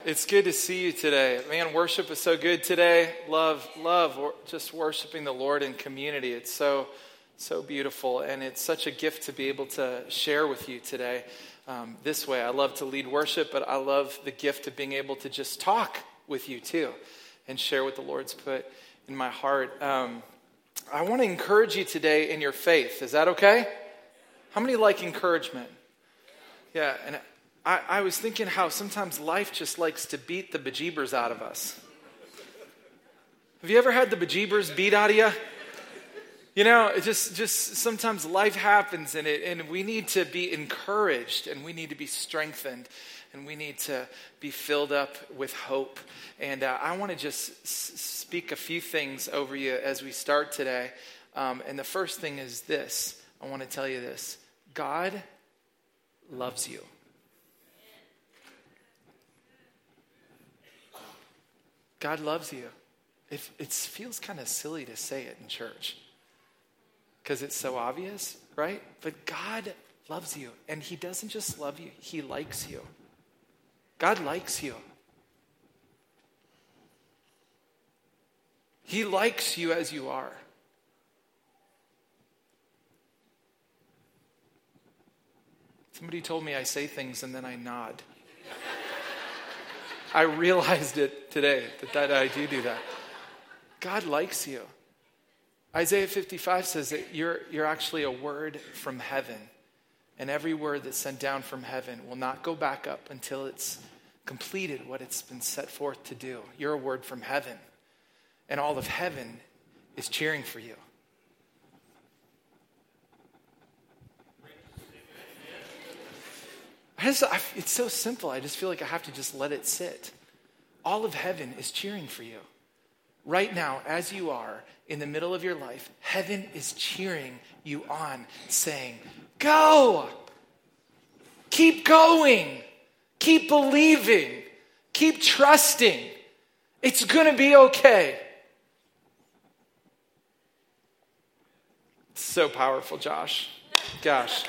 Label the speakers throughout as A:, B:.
A: It's good to see you today. Man, worship is so good today. Love just worshiping the Lord in community. It's so beautiful, and it's such a gift to be able to share with you today this way. I love to lead worship, but I love the gift of being able to just talk with you too and share what the Lord's put in my heart. I want to encourage you today in your faith. Is that okay? How many like encouragement? Yeah, and I was thinking how sometimes life just likes to beat the bejeebers out of us. Have you ever had the bejeebers beat out of you? You know, it just sometimes life happens and we need to be encouraged and we need to be strengthened and we need to be filled up with hope. And I want to just speak a few things over you as we start today. And the first thing is this. I want to tell you this. God loves you. God loves you. It feels kind of silly to say it in church because it's so obvious, right? But God loves you, and he doesn't just love you, he likes you. God likes you. He likes you as you are. Somebody told me I say things and then I nod. I realized it today that I do that. God likes you. Isaiah 55 says that you're actually a word from heaven. And every word that's sent down from heaven will not go back up until it's completed what it's been set forth to do. You're a word from heaven. And all of heaven is cheering for you. It's so simple. I just feel like I have to just let it sit. All of heaven is cheering for you. Right now, as you are in the middle of your life, heaven is cheering you on, saying, go! Keep going! Keep believing! Keep trusting! It's going to be okay. It's so powerful, Josh. Gosh.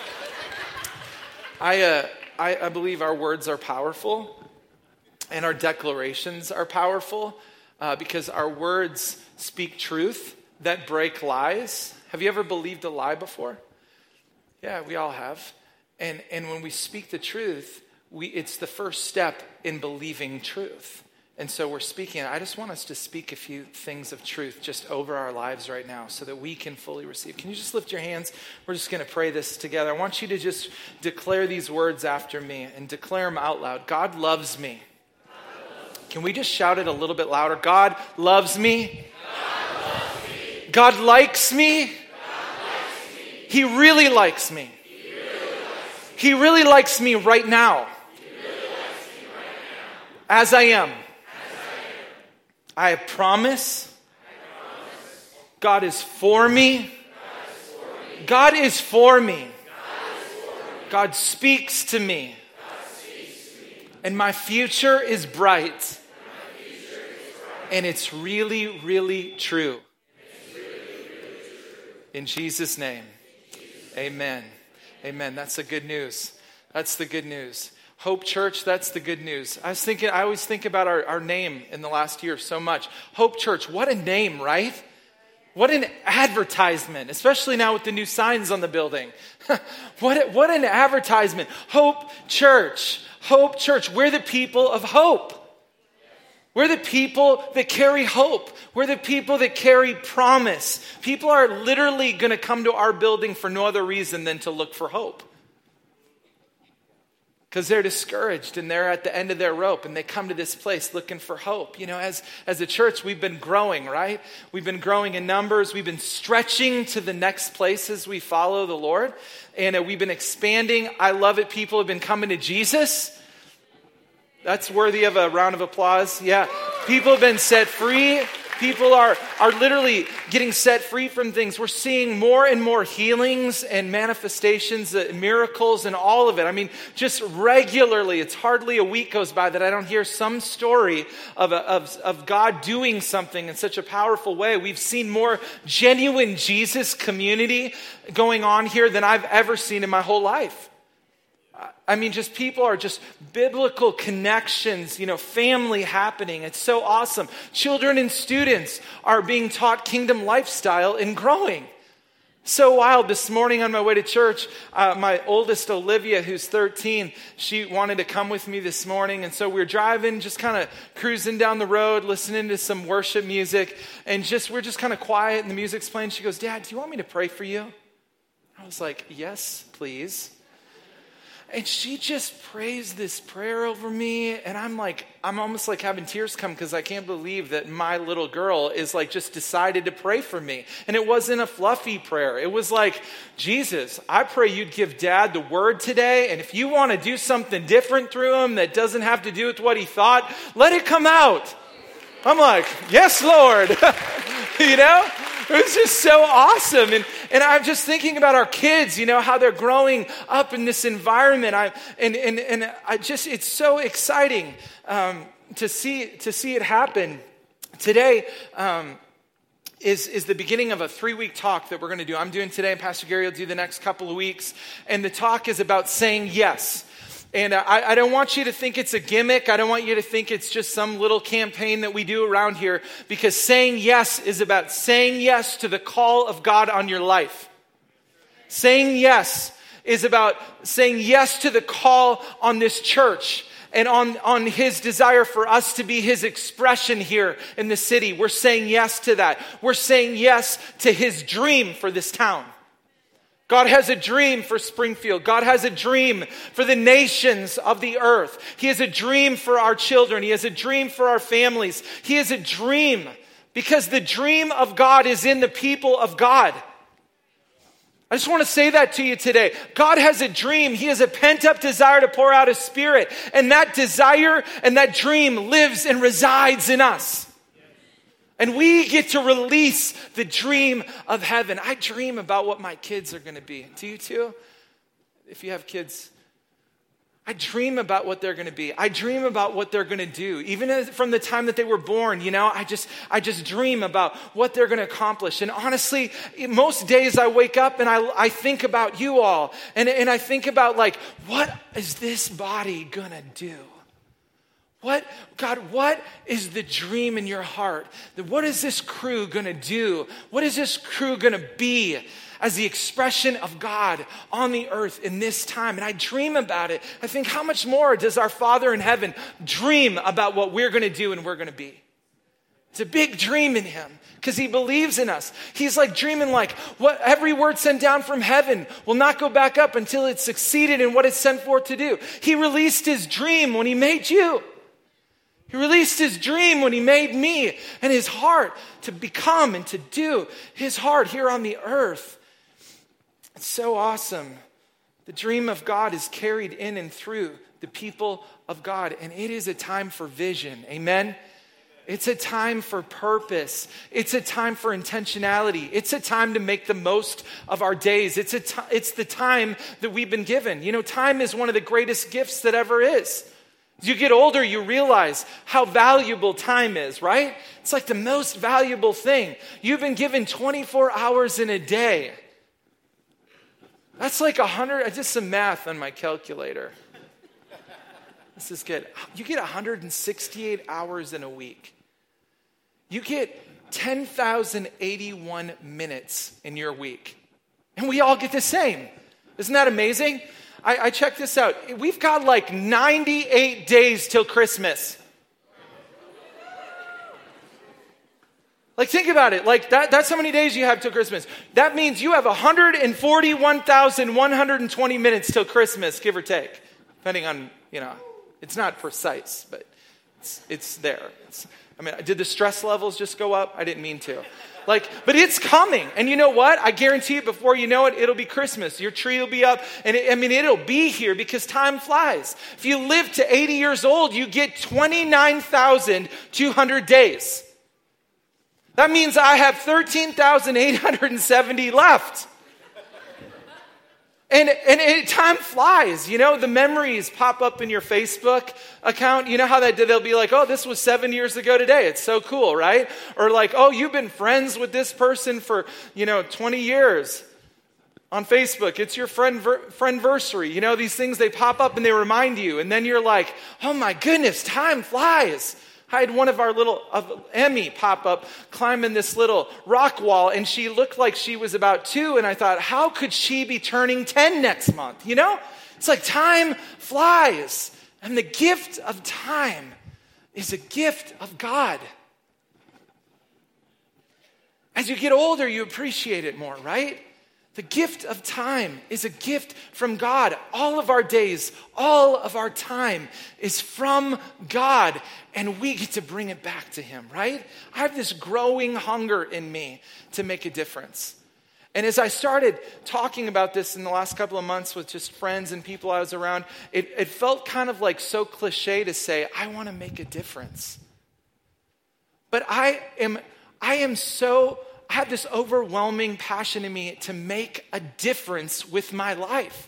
A: I believe our words are powerful and our declarations are powerful because our words speak truth that break lies. Have you ever believed a lie before? Yeah, we all have. And when we speak the truth, it's the first step in believing truth. And so we're speaking. I just want us to speak a few things of truth just over our lives right now so that we can fully receive. Can you just lift your hands? We're just going to pray this together. I want you to just declare these words after me and declare them out loud. God loves me. Can we just shout it a little bit louder? God loves me.
B: God loves me.
A: God likes me.
B: God likes me.
A: He really likes me.
B: He really likes me.
A: He really likes me right now.
B: He really likes me right now.
A: As I am. I promise
B: promise.
A: God is for me.
B: God is for me.
A: God speaks to me.
B: God speaks to me.
A: And my future is bright. And it's really, really true. In Jesus' name. Amen. Amen. That's the good news. That's the good news. Hope Church, that's the good news. I always think about our name in the last year so much. Hope Church, what a name, right? What an advertisement, especially now with the new signs on the building. What an advertisement. Hope Church. Hope Church. We're the people of hope. We're the people that carry hope. We're the people that carry promise. People are literally going to come to our building for no other reason than to look for hope. Because they're discouraged and they're at the end of their rope and they come to this place looking for hope. You know, as a church, we've been growing, right? We've been growing in numbers. We've been stretching to the next places we follow the Lord. And we've been expanding. I love it. People have been coming to Jesus. That's worthy of a round of applause. Yeah. People have been set free. People are literally getting set free from things. We're seeing more and more healings and manifestations, miracles and all of it. I mean, just regularly, it's hardly a week goes by that I don't hear some story of God doing something in such a powerful way. We've seen more genuine Jesus community going on here than I've ever seen in my whole life. I mean, just people are just biblical connections, family happening. It's so awesome. Children and students are being taught kingdom lifestyle and growing. So wild. This morning on my way to church, my oldest Olivia, who's 13, she wanted to come with me this morning. And so we're driving, just kind of cruising down the road, listening to some worship music. And we're just kind of quiet and the music's playing. She goes, "Dad, do you want me to pray for you?" I was like, "Yes, please." And she just prays this prayer over me. And I'm almost like having tears come because I can't believe that my little girl is just decided to pray for me. And it wasn't a fluffy prayer. It was like, "Jesus, I pray you'd give Dad the word today. And if you want to do something different through him that doesn't have to do with what he thought, let it come out." I'm like, "Yes, Lord." It was just so awesome. And I'm just thinking about our kids, how they're growing up in this environment. It's so exciting to see it happen. Today is the beginning of a 3-week talk that we're going to do. I'm doing today, and Pastor Gary will do the next couple of weeks. And the talk is about saying yes. And I don't want you to think it's a gimmick. I don't want you to think it's just some little campaign that we do around here, because saying yes is about saying yes to the call of God on your life. Saying yes is about saying yes to the call on this church and on his desire for us to be his expression here in the city. We're saying yes to that. We're saying yes to his dream for this town. God has a dream for Springfield. God has a dream for the nations of the earth. He has a dream for our children. He has a dream for our families. He has a dream because the dream of God is in the people of God. I just want to say that to you today. God has a dream. He has a pent-up desire to pour out his Spirit. And that desire and that dream lives and resides in us. And we get to release the dream of heaven. I dream about what my kids are going to be. Do you too? If you have kids, I dream about what they're going to be. I dream about what they're going to do. Even from the time that they were born, I just dream about what they're going to accomplish. And honestly, most days I wake up and I think about you all. And I think about what is this body going to do? What is the dream in your heart? What is this crew going to do? What is this crew going to be as the expression of God on the earth in this time? And I dream about it. I think, how much more does our Father in heaven dream about what we're going to do and we're going to be? It's a big dream in him because he believes in us. He's dreaming what every word sent down from heaven will not go back up until it's succeeded in what it's sent forth to do. He released his dream when he made you. He released his dream when he made me, and his heart to become and to do his heart here on the earth. It's so awesome. The dream of God is carried in and through the people of God, and it is a time for vision. Amen? It's a time for purpose. It's a time for intentionality. It's a time to make the most of our days. It's the time that we've been given. Time is one of the greatest gifts that ever is. As you get older, you realize how valuable time is, right? It's the most valuable thing. You've been given 24 hours in a day. That's 100. I did some math on my calculator. This is good. You get 168 hours in a week. You get 10,081 minutes in your week. And we all get the same. Isn't that amazing? I checked this out. We've got 98 days till Christmas. Think about it. That's how many days you have till Christmas. That means you have 141,120 minutes till Christmas, give or take. Depending on, it's not precise, but it's there. Did the stress levels just go up? I didn't mean to. But it's coming. And you know what? I guarantee you, before you know it, it'll be Christmas. Your tree will be up. And it'll be here because time flies. If you live to 80 years old, you get 29,200 days. That means I have 13,870 left. And time flies, the memories pop up in your Facebook account. You know how they'll be oh, this was 7 years ago today. It's so cool, right? Or oh, you've been friends with this person for, 20 years. on Facebook. It's your friendversary. You know, these things, they pop up and they remind you. And then you're like, oh my goodness, time flies. I had one of our Emmy pop up climbing this little rock wall, and she looked like she was about 2, and I thought, how could she be turning 10 next month? You know? It's like time flies. And the gift of time is a gift of God. As you get older, you appreciate it more, right? The gift of time is a gift from God. All of our days, all of our time is from God, and we get to bring it back to him, right? I have this growing hunger in me to make a difference. And as I started talking about this in the last couple of months with just friends and people I was around, it felt kind of like so cliche to say, I want to make a difference. But I have this overwhelming passion in me to make a difference with my life.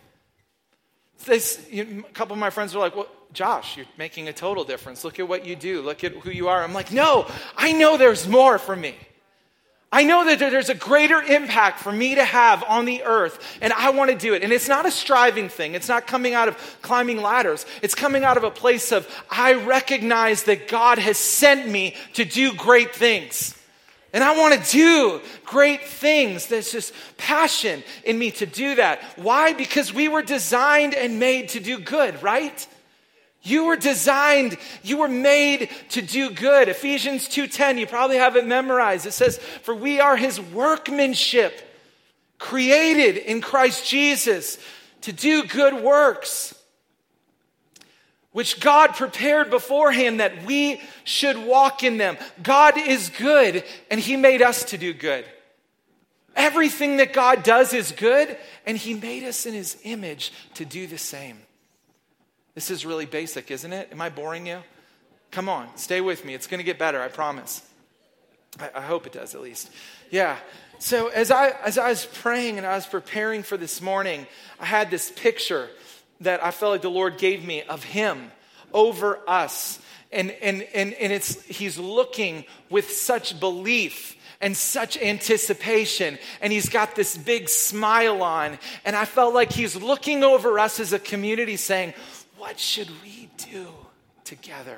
A: A couple of my friends were like, well, Josh, you're making a total difference. Look at what you do. Look at who you are. I'm like, no, I know there's more for me. I know that there's a greater impact for me to have on the earth, and I want to do it. And it's not a striving thing. It's not coming out of climbing ladders. It's coming out of a place of, I recognize that God has sent me to do great things. And I want to do great things. There's this passion in me to do that. Why? Because we were designed and made to do good, right? You were designed, you were made to do good. Ephesians 2:10, you probably have it memorized. It says, for we are his workmanship, created in Christ Jesus to do good works, which God prepared beforehand that we should walk in them. God is good, and he made us to do good. Everything that God does is good, and he made us in his image to do the same. This is really basic, isn't it? Am I boring you? Come on, stay with me. It's going to get better, I promise. I hope it does, at least. Yeah. So as I was praying and I was preparing for this morning, I had this picture that I felt like the Lord gave me of him over us. And he's looking with such belief and such anticipation. And he's got this big smile on. And I felt like he's looking over us as a community saying, what should we do together?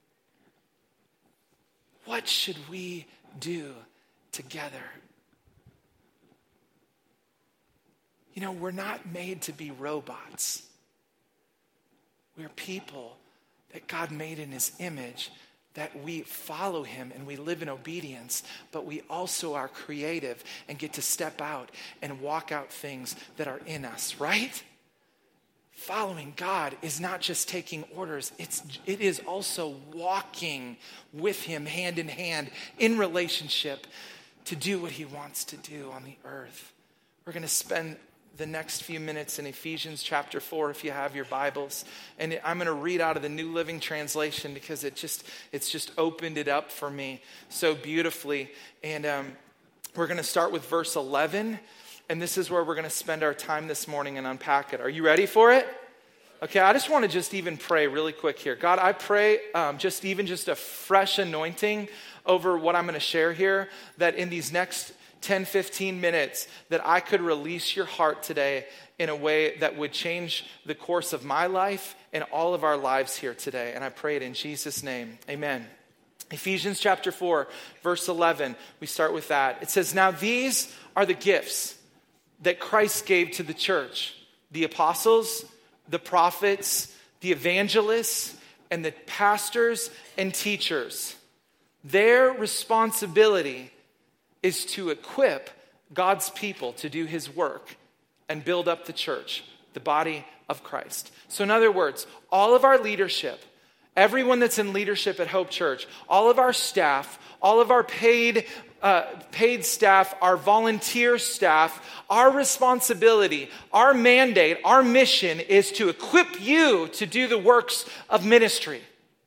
A: What should we do together? You know, we're not made to be robots. We're people that God made in his image, that we follow him and we live in obedience, but we also are creative and get to step out and walk out things that are in us, right? Following God is not just taking orders, it is also walking with him hand in hand in relationship to do what he wants to do on the earth. We're going to spend the next few minutes in Ephesians chapter 4 if you have your Bibles. And I'm going to read out of the New Living Translation because it's just opened it up for me so beautifully. And we're going to start with verse 11. And this is where we're going to spend our time this morning and unpack it. Are you ready for it? Okay, I just want to just even pray really quick here. God, I pray just a fresh anointing over what I'm going to share here, that in these next 10, 15 minutes, that I could release your heart today in a way that would change the course of my life and all of our lives here today. And I pray it in Jesus' name. Amen. Ephesians chapter 4, verse 11, we start with that. It says, now these are the gifts that Christ gave to the church: the apostles, the prophets, the evangelists, and the pastors and teachers. Their responsibility is to equip God's people to do his work and build up the church, the body of Christ. So in other words, all of our leadership, everyone that's in leadership at Hope Church, all of our staff, all of our paid staff, our volunteer staff, our responsibility, our mandate, our mission is to equip you to do the works of ministry.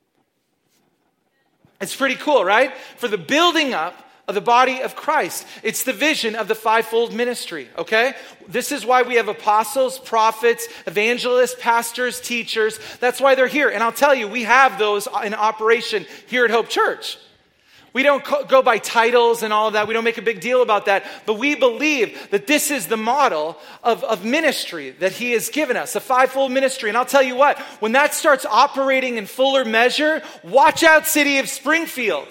A: It's pretty cool, right? For the building up of the body of Christ. It's the vision of the fivefold ministry, okay? This is why we have apostles, prophets, evangelists, pastors, teachers. That's why they're here. And I'll tell you, we have those in operation here at Hope Church. We don't go by titles and all of that. We don't make a big deal about that. But we believe that this is the model of ministry that he has given us, a fivefold ministry. And I'll tell you what, when that starts operating in fuller measure, watch out, city of Springfield.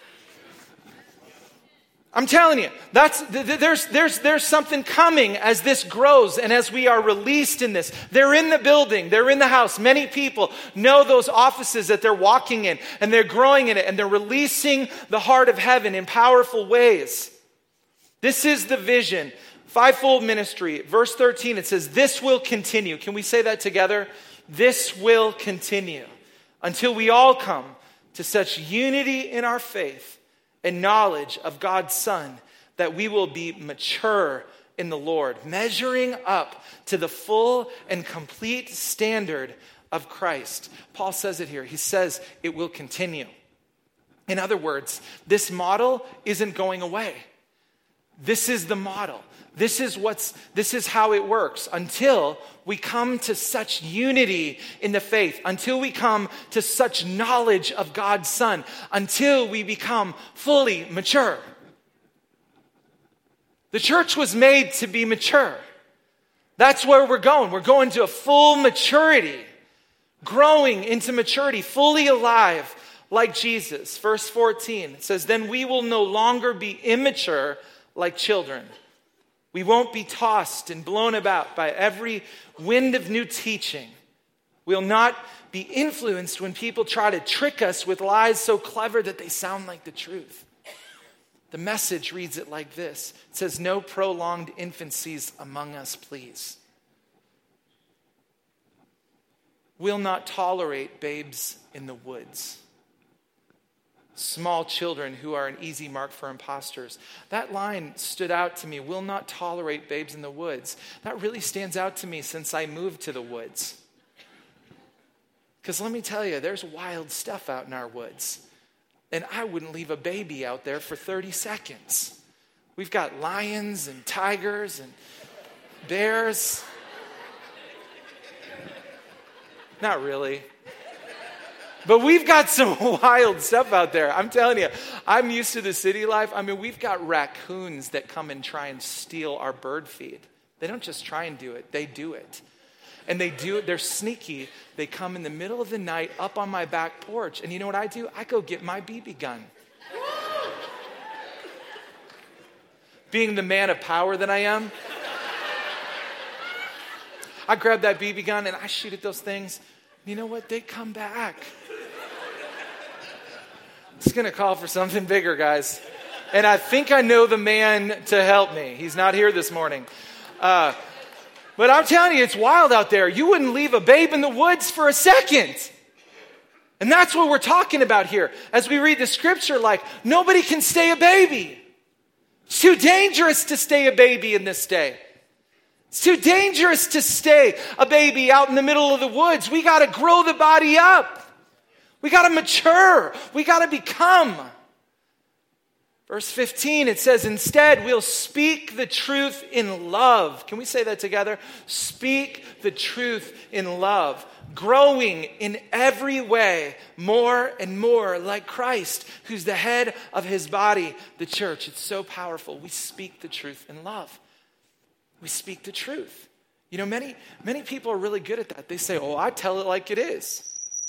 A: I'm telling you, there's something coming as this grows and as we are released in this. They're in the building, they're in the house. Many people know those offices that they're walking in, and they're growing in it, and they're releasing the heart of heaven in powerful ways. This is the vision. Fivefold ministry. Verse 13, it says, this will continue. Can we say that together? This will continue until we all come to such unity in our faith and knowledge of God's Son, that we will be mature in the Lord, measuring up to the full and complete standard of Christ. Paul says it here. He says it will continue. In other words, this model isn't going away. This is the model. This is how it works until we come to such unity in the faith, until we come to such knowledge of God's Son, until we become fully mature. The church was made to be mature. That's where we're going. We're going to a full maturity, growing into maturity, fully alive like Jesus. Verse 14, it says, then we will no longer be immature like children. We won't be tossed and blown about by every wind of new teaching. We'll not be influenced when people try to trick us with lies so clever that they sound like the truth. The Message reads it like this. It says, no prolonged infancies among us, please. We'll not tolerate babes in the woods. Small children who are an easy mark for imposters. That line stood out to me. Will not tolerate babes in the woods. That really stands out to me since I moved to the woods. Because let me tell you, there's wild stuff out in our woods. And I wouldn't leave a baby out there for 30 seconds. We've got lions and tigers and bears. Not really. But we've got some wild stuff out there. I'm telling you, I'm used to the city life. I mean, we've got raccoons that come and try and steal our bird feed. They don't just try and do it, they do it. And they do it, they're sneaky. They come in the middle of the night up on my back porch. And you know what I do? I go get my BB gun. Being the man of power that I am, I grab that BB gun and I shoot at those things. You know what? They come back. It's going to call for something bigger, guys. And I think I know the man to help me. He's not here this morning. But I'm telling you, it's wild out there. You wouldn't leave a babe in the woods for a second. And that's what we're talking about here. As we read the scripture, like, nobody can stay a baby. It's too dangerous to stay a baby in this day. It's too dangerous to stay a baby out in the middle of the woods. We got to grow the body up. We got to mature. We got to become. Verse 15, it says, instead, we'll speak the truth in love. Can we say that together? Speak the truth in love. Growing in every way more and more like Christ, who's the head of his body, the church. It's so powerful. We speak the truth in love. We speak the truth. You know, many people are really good at that. They say, oh, I tell it like it is.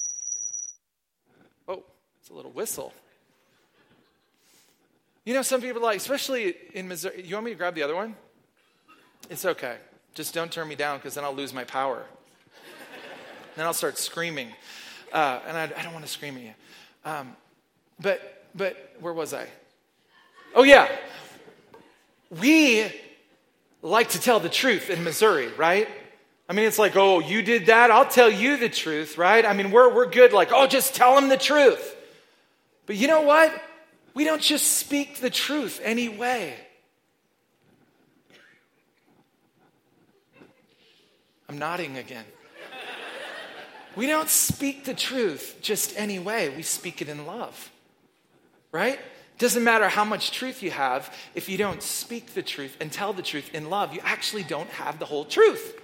A: Oh, it's a little whistle. You know, some people like, especially in Missouri, you want me to grab the other one? It's okay. Just don't turn me down because then I'll lose my power. Then I'll start screaming. And I don't want to scream at you. But where was I? Oh, yeah. We like to tell the truth in Missouri, right? I mean, it's like, oh, you did that? I'll tell you the truth, right? I mean, we're good like, oh, just tell them the truth. But you know what? We don't just speak the truth anyway. I'm nodding again. We don't speak the truth just anyway. We speak it in love, right? Doesn't matter how much truth you have. If you don't speak the truth and tell the truth in love, you actually don't have the whole truth.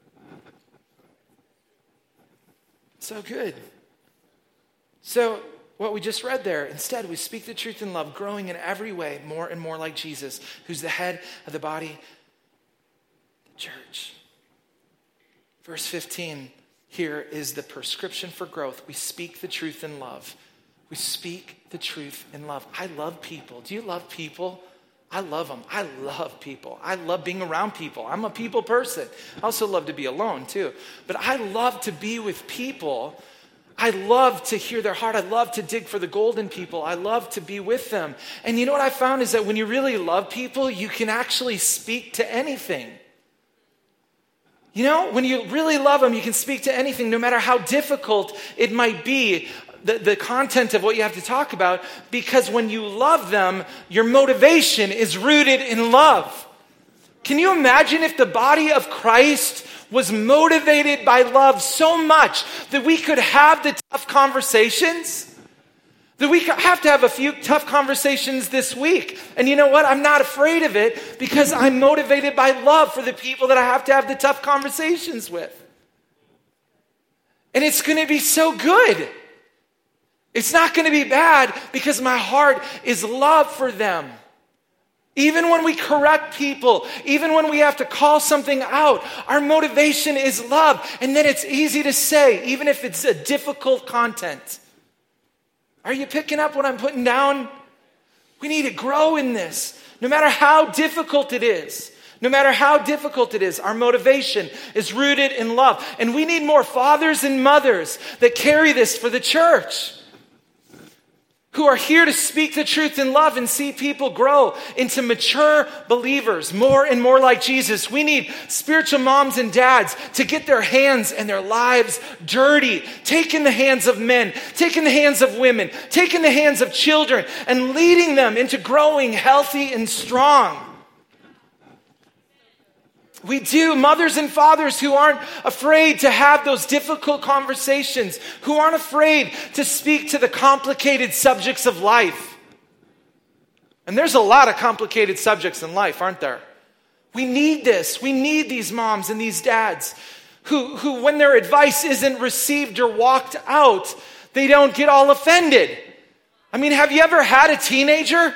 A: So good. So what we just read there. Instead, we speak the truth in love, growing in every way more and more like Jesus, who's the head of the body, the church. Verse 15 here is the prescription for growth. We speak the truth in love. We speak the truth in love. I love people. Do you love people? I love them. I love people. I love being around people. I'm a people person. I also love to be alone too. But I love to be with people. I love to hear their heart. I love to dig for the gold in people. I love to be with them. And you know what I found is that when you really love people, you can actually speak to anything. You know, when you really love them, you can speak to anything, no matter how difficult it might be. The content of what you have to talk about, because when you love them, your motivation is rooted in love. Can you imagine if the body of Christ was motivated by love so much that we could have the tough conversations? That we have to have a few tough conversations this week. And you know what? I'm not afraid of it because I'm motivated by love for the people that I have to have the tough conversations with. And it's going to be so good. It's not going to be bad because my heart is love for them. Even when we correct people, even when we have to call something out, our motivation is love. And then it's easy to say, even if it's a difficult content. Are you picking up what I'm putting down? We need to grow in this. No matter how difficult it is. No matter how difficult it is, our motivation is rooted in love. And we need more fathers and mothers that carry this for the church, who are here to speak the truth in love and see people grow into mature believers, more and more like Jesus. We need spiritual moms and dads to get their hands and their lives dirty, taking the hands of men, taking the hands of women, taking the hands of children, and leading them into growing healthy and strong. We do, mothers and fathers who aren't afraid to have those difficult conversations, who aren't afraid to speak to the complicated subjects of life. And there's a lot of complicated subjects in life, aren't there? We need this. We need these moms and these dads who when their advice isn't received or walked out, they don't get all offended. I mean, have you ever had a teenager?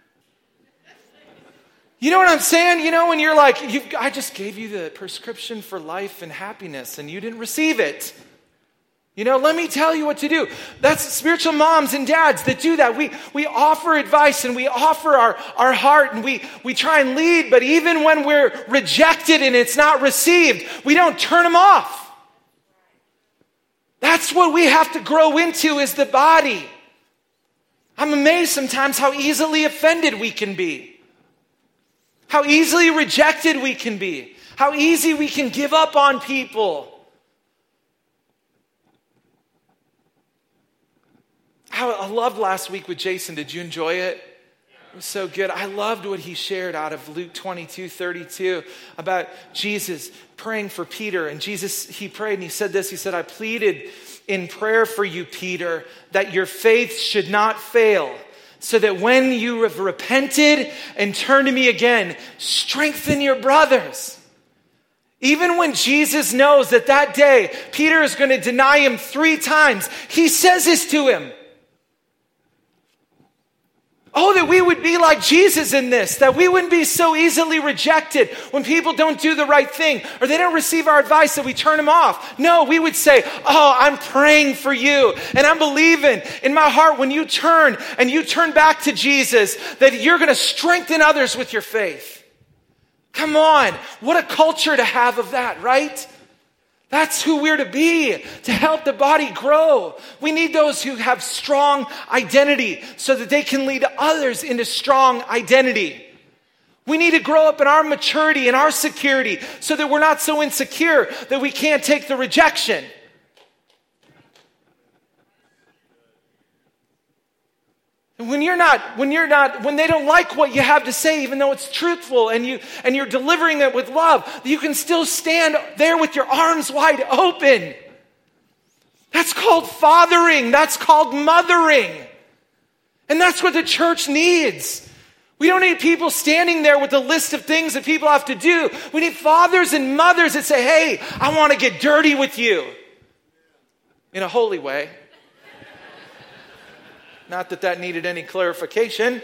A: You know what I'm saying? You know, when you're like, I just gave you the prescription for life and happiness and you didn't receive it. You know, let me tell you what to do. That's spiritual moms and dads that do that. We offer advice and we offer our heart and we try and lead, but even when we're rejected and it's not received, we don't turn them off. That's what we have to grow into as the body. I'm amazed sometimes how easily offended we can be. How easily rejected we can be. How easy we can give up on people. I loved last week with Jason. Did you enjoy it? It was so good. I loved what he shared out of Luke 22:32 about Jesus praying for Peter. And Jesus, he prayed and he said this. He said, I pleaded in prayer for you, Peter, that your faith should not fail. So that when you have repented and turned to me again, strengthen your brothers. Even when Jesus knows that day Peter is going to deny him 3 times, he says this to him. Oh, that we would be like Jesus in this, that we wouldn't be so easily rejected when people don't do the right thing or they don't receive our advice that we turn them off. No, we would say, oh, I'm praying for you and I'm believing in my heart when you turn and you turn back to Jesus that you're going to strengthen others with your faith. Come on, what a culture to have of that, right? That's who we're to be, to help the body grow. We need those who have strong identity so that they can lead others into strong identity. We need to grow up in our maturity and our security so that we're not so insecure that we can't take the rejection. And when they don't like what you have to say, even though it's truthful and you're delivering it with love, you can still stand there with your arms wide open. That's called fathering. That's called mothering. And that's what the church needs. We don't need people standing there with a list of things that people have to do. We need fathers and mothers that say, hey, I want to get dirty with you. In a holy way. Not that that needed any clarification.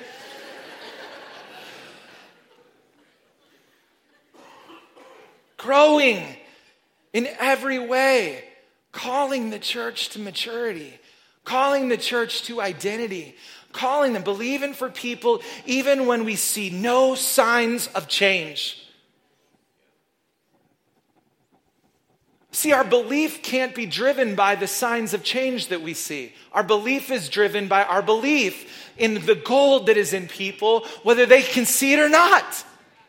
A: Growing in every way, calling the church to maturity, calling the church to identity, calling them, believing for people even when we see no signs of change. See, our belief can't be driven by the signs of change that we see. Our belief is driven by our belief in the gold that is in people, whether they can see it or not.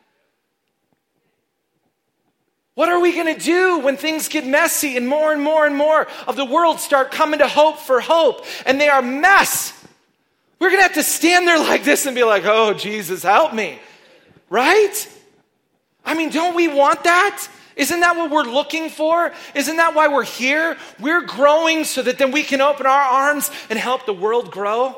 A: What are we going to do when things get messy and more of the world start coming to hope for hope and they are mess? We're going to have to stand there like this and be like, oh, Jesus, help me. Right? I mean, don't we want that? Isn't that what we're looking for? Isn't that why we're here? We're growing so that then we can open our arms and help the world grow.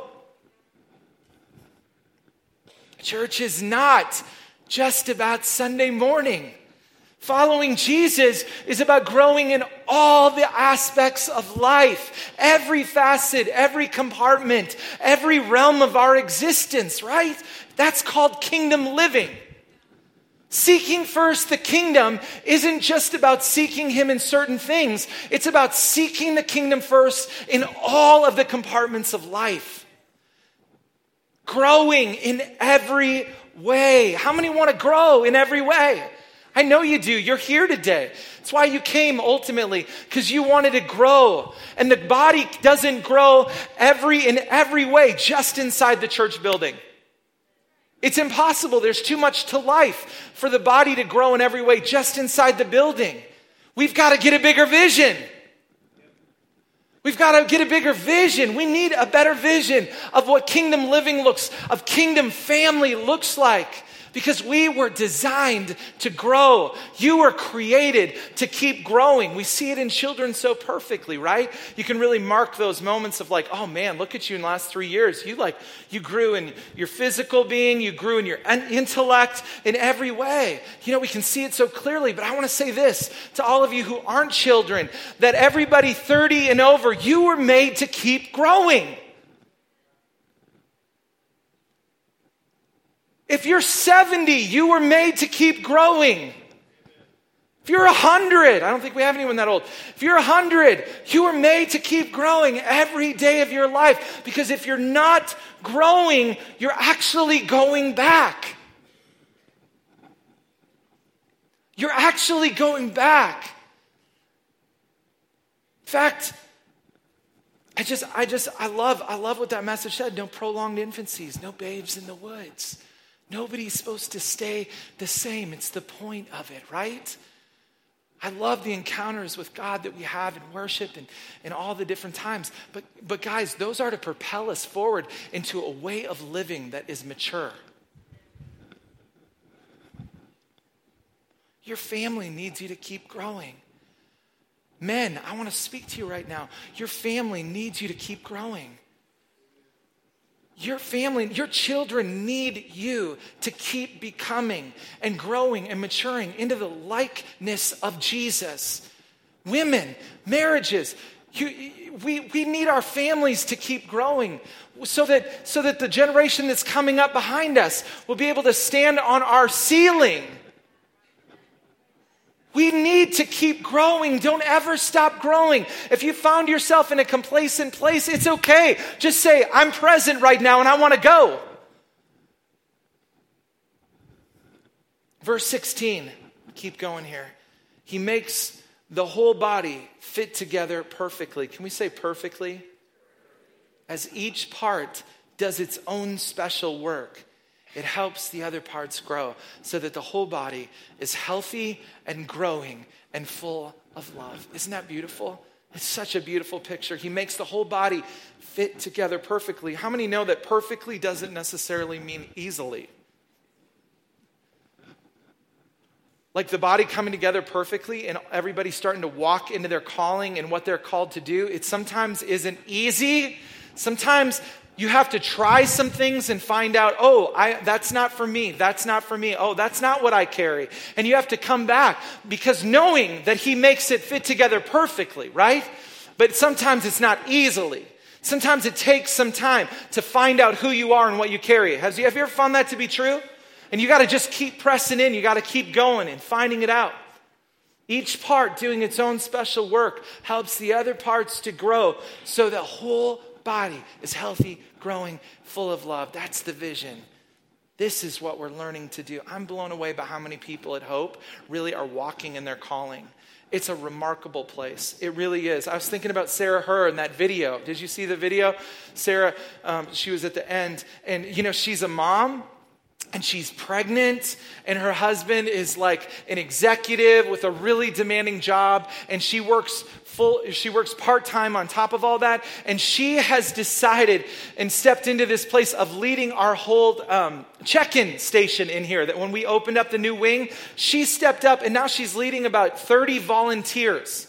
A: Church is not just about Sunday morning. Following Jesus is about growing in all the aspects of life, every facet, every compartment, every realm of our existence, right? That's called kingdom living. Seeking first the kingdom isn't just about seeking him in certain things. It's about seeking the kingdom first in all of the compartments of life. Growing in every way. How many want to grow in every way? I know you do. You're here today. That's why you came ultimately, because you wanted to grow. And the body doesn't grow in every way just inside the church building. It's impossible. There's too much to life for the body to grow in every way just inside the building. We've got to get a bigger vision. We've got to get a bigger vision. We need a better vision of what kingdom living of kingdom family looks like. Because we were designed to grow. You were created to keep growing. We see it in children so perfectly, right? You can really mark those moments of like, oh man, look at you in the last 3 years. You grew in your physical being. You grew in your intellect in every way. You know, we can see it so clearly. But I want to say this to all of you who aren't children, that everybody 30 and over, you were made to keep growing. If you're 70, you were made to keep growing. If you're 100, I don't think we have anyone that old. If you're 100, you were made to keep growing every day of your life. Because if you're not growing, you're actually going back. You're actually going back. In fact, I love what that message said. No prolonged infancies, no babes in the woods. Nobody's supposed to stay the same. It's the point of it, right? I love the encounters with God that we have in worship and all the different times. But guys, those are to propel us forward into a way of living that is mature. Your family needs you to keep growing. Men, I want to speak to you right now. Your family needs you to keep growing. Your family, your children need you to keep becoming and growing and maturing into the likeness of Jesus. Women, marriages, we need our families to keep growing so that the generation that's coming up behind us will be able to stand on our ceiling. We need to keep growing. Don't ever stop growing. If you found yourself in a complacent place, it's okay. Just say, I'm present right now and I want to go. Verse 16, keep going here. He makes the whole body fit together perfectly. Can we say perfectly? As each part does its own special work, it helps the other parts grow so that the whole body is healthy and growing and full of love. Isn't that beautiful? It's such a beautiful picture. He makes the whole body fit together perfectly. How many know that perfectly doesn't necessarily mean easily? Like the body coming together perfectly and everybody starting to walk into their calling and what they're called to do, it sometimes isn't easy. Sometimes you have to try some things and find out, that's not for me. That's not for me. Oh, that's not what I carry. And you have to come back because knowing that he makes it fit together perfectly, right? But sometimes it's not easily. Sometimes it takes some time to find out who you are and what you carry. Have you ever found that to be true? And you got to just keep pressing in. You got to keep going and finding it out. Each part doing its own special work helps the other parts to grow so the whole body is healthy, growing, full of love. That's the vision. This is what we're learning to do. I'm blown away by how many people at Hope really are walking in their calling. It's a remarkable place. It really is. I was thinking about Sarah Herr in that video. Did you see the video? Sarah, she was at the end. And, she's a mom. And she's pregnant, and her husband is like an executive with a really demanding job, and she works part-time on top of all that, and she has decided and stepped into this place of leading our whole check-in station in here, that when we opened up the new wing, she stepped up, and now she's leading about 30 volunteers.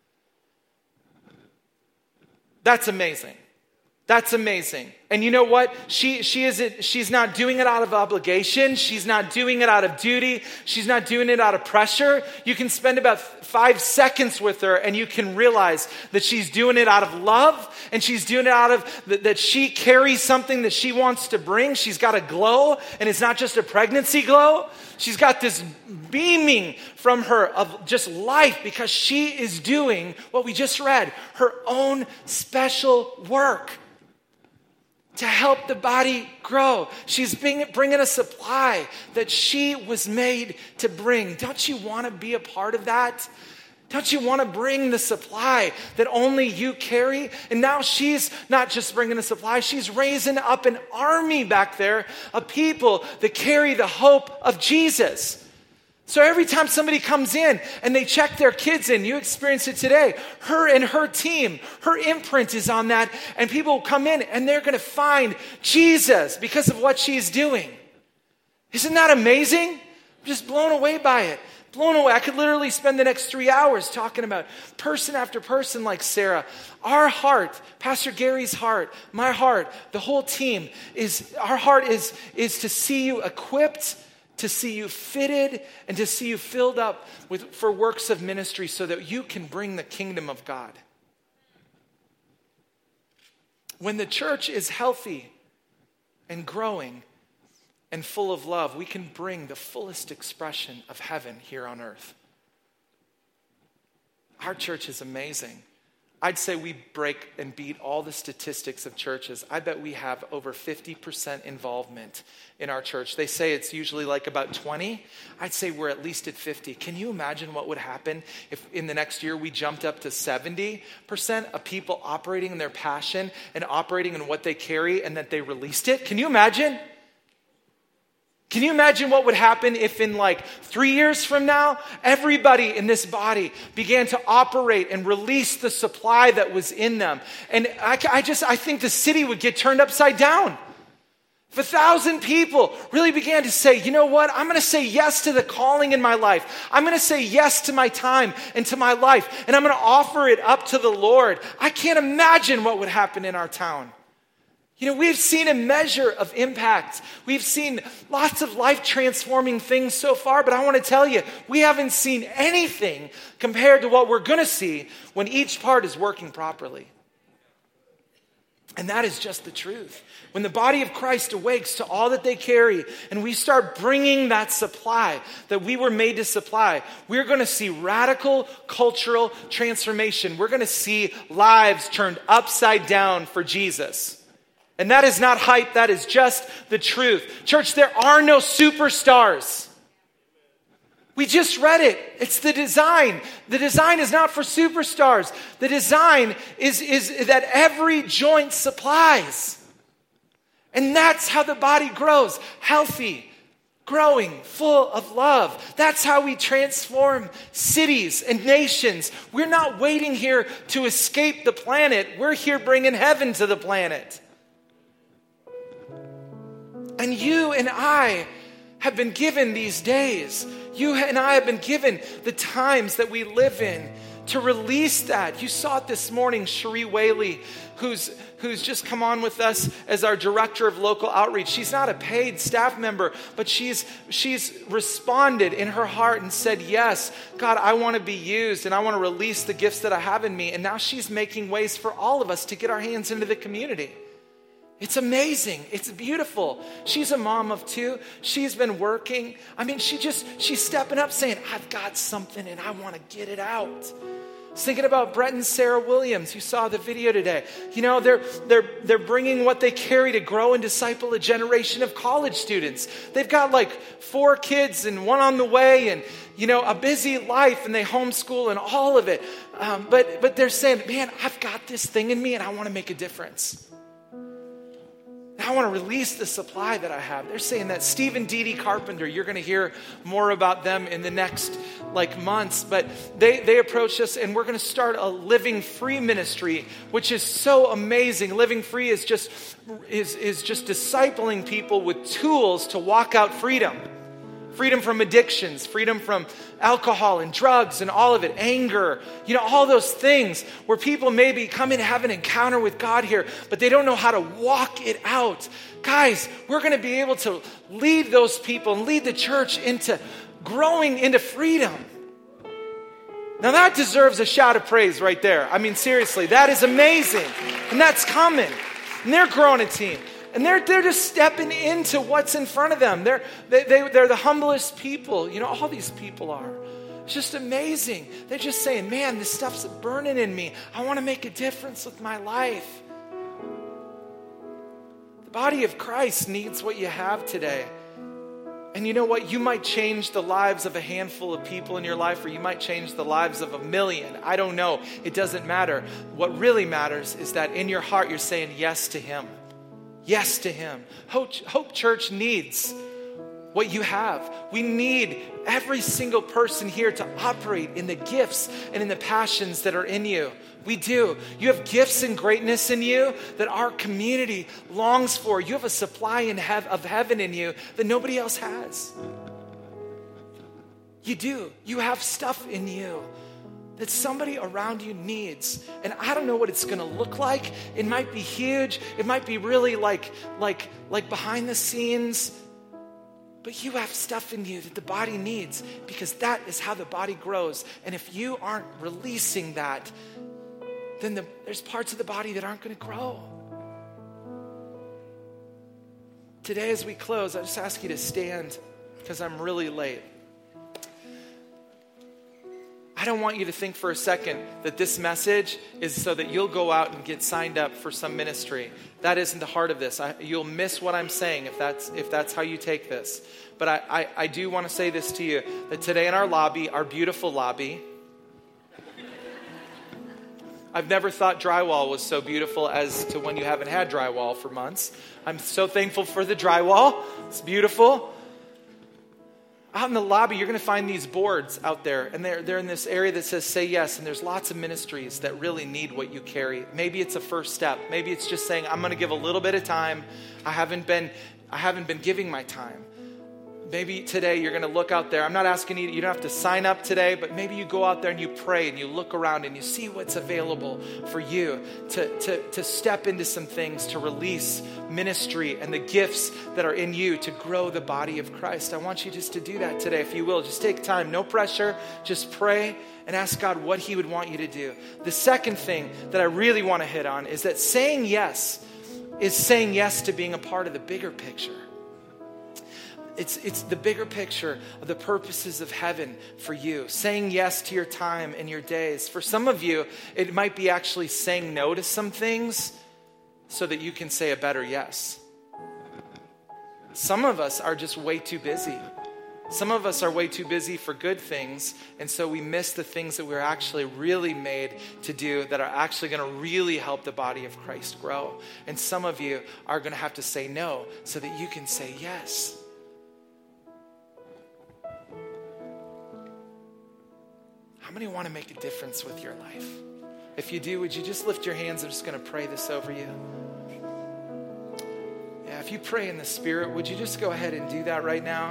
A: That's amazing. That's amazing. And you know what? She's not doing it out of obligation. She's not doing it out of duty. She's not doing it out of pressure. You can spend about 5 seconds with her and you can realize that she's doing it out of love, and she's doing it out of that she carries something that she wants to bring. She's got a glow, and it's not just a pregnancy glow. She's got this beaming from her of just life because she is doing what we just read, her own special work to help the body grow. She's bringing a supply that she was made to bring. Don't you want to be a part of that? Don't you want to bring the supply that only you carry? And now she's not just bringing a supply, she's raising up an army back there of people that carry the hope of Jesus. So every time somebody comes in and they check their kids in, you experience it today, her and her team, her imprint is on that, and people will come in and they're going to find Jesus because of what she's doing. Isn't that amazing? I'm just blown away by it. Blown away. I could literally spend the next 3 hours talking about person after person like Sarah. Our heart, Pastor Gary's heart, my heart, the whole team our heart is to see you equipped, to see you fitted, and to see you filled up for works of ministry so that you can bring the kingdom of God. When the church is healthy and growing and full of love, we can bring the fullest expression of heaven here on earth. Our church is amazing. I'd say we break and beat all the statistics of churches. I bet we have over 50% involvement in our church. They say it's usually like about 20. I'd say we're at least at 50. Can you imagine what would happen if in the next year we jumped up to 70% of people operating in their passion and operating in what they carry and that they released it? Can you imagine? Can you imagine what would happen if in like 3 years from now, everybody in this body began to operate and release the supply that was in them? And I think the city would get turned upside down. If 1,000 people really began to say, you know what, I'm going to say yes to the calling in my life. I'm going to say yes to my time and to my life. And I'm going to offer it up to the Lord. I can't imagine what would happen in our town. You know, we've seen a measure of impact. We've seen lots of life-transforming things so far, but I want to tell you, we haven't seen anything compared to what we're going to see when each part is working properly. And that is just the truth. When the body of Christ awakes to all that they carry, and we start bringing that supply that we were made to supply, we're going to see radical cultural transformation. We're going to see lives turned upside down for Jesus. And that is not hype, that is just the truth. Church, there are no superstars. We just read it. It's the design. The design is not for superstars. The design is that every joint supplies. And that's how the body grows. Healthy, growing, full of love. That's how we transform cities and nations. We're not waiting here to escape the planet. We're here bringing heaven to the planet. And you and I have been given these days. You and I have been given the times that we live in to release that. You saw it this morning, Cherie Whaley, who's just come on with us as our director of local outreach. She's not a paid staff member, but she's responded in her heart and said, yes, God, I want to be used and I want to release the gifts that I have in me. And now she's making ways for all of us to get our hands into the community. It's amazing. It's beautiful. She's a mom of 2. She's been working. I mean, she's stepping up saying, I've got something and I want to get it out. I was thinking about Brett and Sarah Williams. You saw the video today. You know, they're bringing what they carry to grow and disciple a generation of college students. They've got like 4 kids and 1 on the way and, you know, a busy life, and they homeschool and all of it. But they're saying, man, I've got this thing in me and I want to make a difference. I want to release the supply that I have. They're saying that. Steve and Dee Dee Carpenter, you're going to hear more about them in the next months. But they approached us, and we're going to start a Living Free ministry, which is so amazing. Living Free is just discipling people with tools to walk out freedom. Freedom from addictions, freedom from alcohol and drugs and all of it, anger, you know, all those things where people maybe come in and have an encounter with God here, but they don't know how to walk it out. Guys, we're going to be able to lead those people and lead the church into growing into freedom. Now that deserves a shout of praise right there. I mean, seriously, that is amazing. And that's coming. And they're growing a team. And they're just stepping into what's in front of them. They're the humblest people. You know, all these people are. It's just amazing. They're just saying, man, this stuff's burning in me. I want to make a difference with my life. The body of Christ needs what you have today. And you know what? You might change the lives of a handful of people in your life, or you might change the lives of 1 million. I don't know. It doesn't matter. What really matters is that in your heart, you're saying yes to Him. Yes to Him. Hope Church needs what you have. We need every single person here to operate in the gifts and in the passions that are in you. We do. You have gifts and greatness in you that our community longs for. You have a supply of heaven in you that nobody else has. You do. You have stuff in you that somebody around you needs. And I don't know what it's going to look like. It might be huge. It might be really like behind the scenes. But you have stuff in you that the body needs, because that is how the body grows. And if you aren't releasing that, then there's parts of the body that aren't going to grow. Today as we close, I just ask you to stand because I'm really late. I don't want you to think for a second that this message is so that you'll go out and get signed up for some ministry. That isn't the heart of this. You'll miss what I'm saying if that's how you take this. But I do want to say this to you, that today in our lobby, our beautiful lobby, I've never thought drywall was so beautiful as to when you haven't had drywall for months. I'm so thankful for the drywall. It's beautiful. Out in the lobby, you're going to find these boards out there, and they're in this area that says say yes, and there's lots of ministries that really need what you carry. Maybe it's a first step. Maybe it's just saying, I'm going to give a little bit of time. I haven't been giving my time. Maybe today you're going to look out there. I'm not asking you don't have to sign up today, but maybe you go out there and you pray and you look around and you see what's available for you to step into some things, to release ministry and the gifts that are in you to grow the body of Christ. I want you just to do that today, if you will. Just take time, no pressure. Just pray and ask God what He would want you to do. The second thing that I really want to hit on is that saying yes is saying yes to being a part of the bigger picture. It's the bigger picture of the purposes of heaven for you. Saying yes to your time and your days. For some of you, it might be actually saying no to some things so that you can say a better yes. Some of us are just way too busy. Some of us are way too busy for good things, and so we miss the things that we're actually really made to do that are actually going to really help the body of Christ grow. And some of you are going to have to say no so that you can say yes. How many want to make a difference with your life? If you do, would you just lift your hands? I'm just going to pray this over you. Yeah, if you pray in the Spirit, would you just go ahead and do that right now?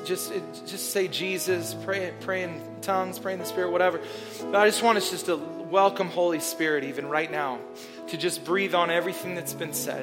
A: Just say Jesus, pray in tongues, pray in the Spirit, whatever. But I just want us just to welcome Holy Spirit even right now to just breathe on everything that's been said.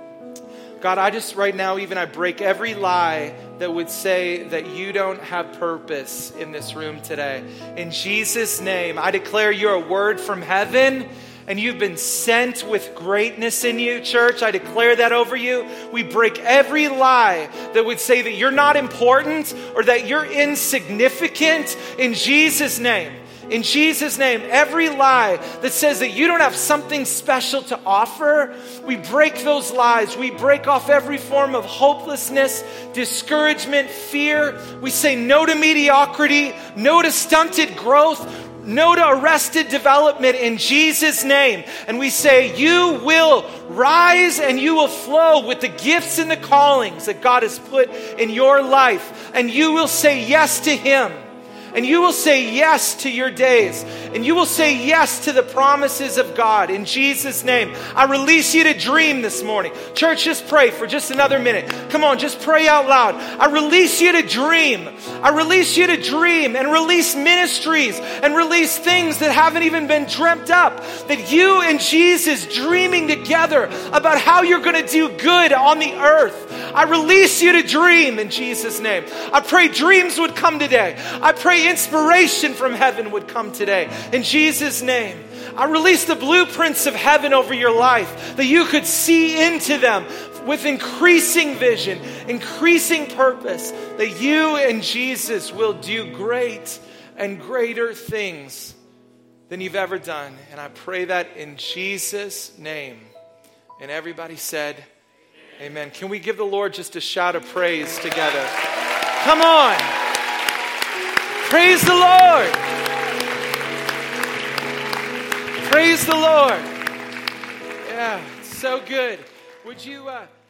A: God, I just right now, even I break every lie that would say that you don't have purpose in this room today. In Jesus' name, I declare you're a word from heaven and you've been sent with greatness in you, church. I declare that over you. We break every lie that would say that you're not important or that you're insignificant in Jesus' name. In Jesus' name, every lie that says that you don't have something special to offer, we break those lies. We break off every form of hopelessness, discouragement, fear. We say no to mediocrity, no to stunted growth, no to arrested development in Jesus' name. And we say you will rise and you will flow with the gifts and the callings that God has put in your life. And you will say yes to Him. And you will say yes to your days. And you will say yes to the promises of God. In Jesus' name, I release you to dream this morning. Church, just pray for just another minute. Come on, just pray out loud. I release you to dream. I release you to dream and release ministries and release things that haven't even been dreamt up. That you and Jesus dreaming together about how you're going to do good on the earth. I release you to dream in Jesus' name. I pray dreams would come today. I pray inspiration from heaven would come today. In Jesus' name. I release the blueprints of heaven over your life that you could see into them with increasing vision, increasing purpose, that you and Jesus will do great and greater things than you've ever done. And I pray that in Jesus' name. And everybody said, amen. Can we give the Lord just a shout of praise together? Come on. Praise the Lord. Praise the Lord. Yeah, so good. Would you...